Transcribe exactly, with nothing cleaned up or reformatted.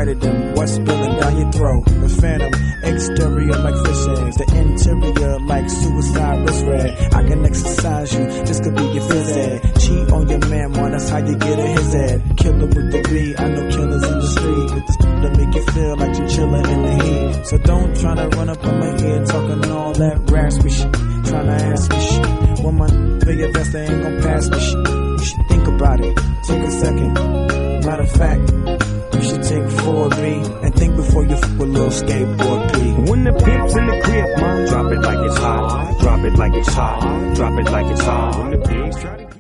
sighted them. What's spilling down your throat? The phantom, exterior like fish eggs, the interior like suicide wrist red. I can exercise you, this could be your phys ed. Cheat on your man, man, that's how you get a his head. Killer with the B, I know killers in the street with the st- to make you feel like you chillin' in the heat. So don't try to run up on my head talking all that raspy shit, trying to ask me shit. When my feel your best, they ain't gon' pass me shit. You should think about it, take a second. Matter of fact, you should take four B and think before you f with little skateboard P. When the pimp's in the crib, ma, drop it like it's hot. Drop it like it's hot. Drop it like it's hot. When the pigs try to